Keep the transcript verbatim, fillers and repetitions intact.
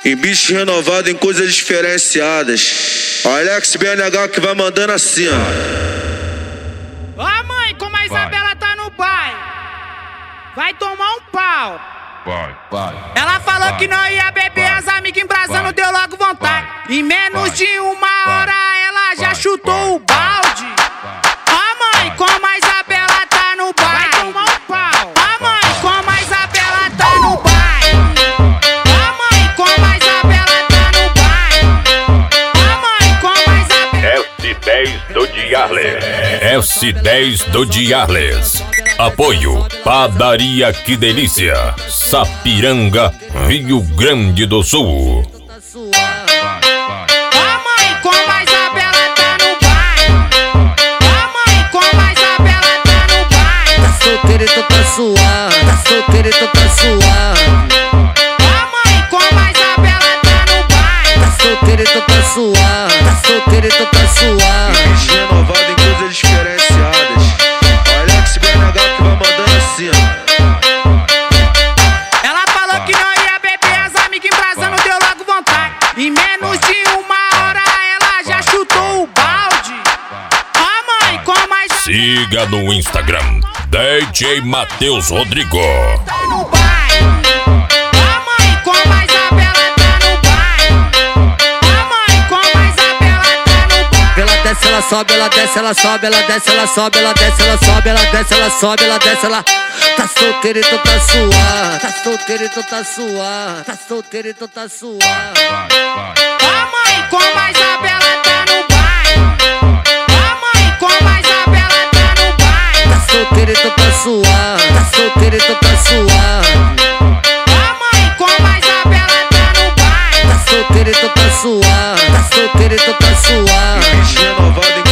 Em bicho renovado, em coisas diferenciadas. Alex B N H que vai mandando assim, ó. Ó mãe, como a Isabela tá no bairro, vai tomar um pau. Vai, vai. Ela falou vai, que não ia beber, vai, as amigas embrasando, vai, deu logo vontade. vai, Em menos vai, de uma vai, hora ela já vai, chutou vai, o balde. Ó mãe, vai, como a Isabela tá no bairro, vai tomar um pau. Ó mãe, como a Isabela tá no bairro. Ó mãe, como a Isabela tá no bairro. Ó mãe, como a Isabela. S dez do Diarles. S dez do Diarles. Apoio Padaria Que Delícia, Sapiranga, Rio Grande do Sul. Ó mãe, como a Isabela tá no bairro. Ó mãe, como a Isabela tá no bairro. Tá solteiro e tu tá suave, tá solteiro e tu tá suave. Ó mãe, como a Isabela tá no bairro. Tá solteiro e tu tá suave, tá solteiro e tu tá suave. Bicho renovado em coisas diferenciadas. Alex B N H que vai mandando assim, ó. Ela falou que não ia beber, as amigas embrasando, deu logo vontade. Em menos de uma hora ela já chutou o balde. Ó mãe, como a Isabela Siga no Instagram, D J Matheus Rodrigo. tá no bairro. Ó mãe, como a Isabela tá no bairro. Ó mãe, como a Isabela tá no bairro. Ela desce, ela sobe, ela desce, ela sobe, ela desce, ela sobe, ela desce, ela sobe, ela desce, ela sobe, ela desce, ela. Tá solteiro e tu tá suave, tá solteiro e tu tá suave, tá solteiro e tu tá suave. Ó mãe, como a Isabela tá no bairro. Ó mãe, como a Isabela tá no bairro. Tá solteiro e tu tá suave, tá solteiro e tu tá suave. Ó mãe, como a Isabela tá no bairro. Tá solteiro e tu tá suave, tá solteiro e tu tá suave. Bicho renovado em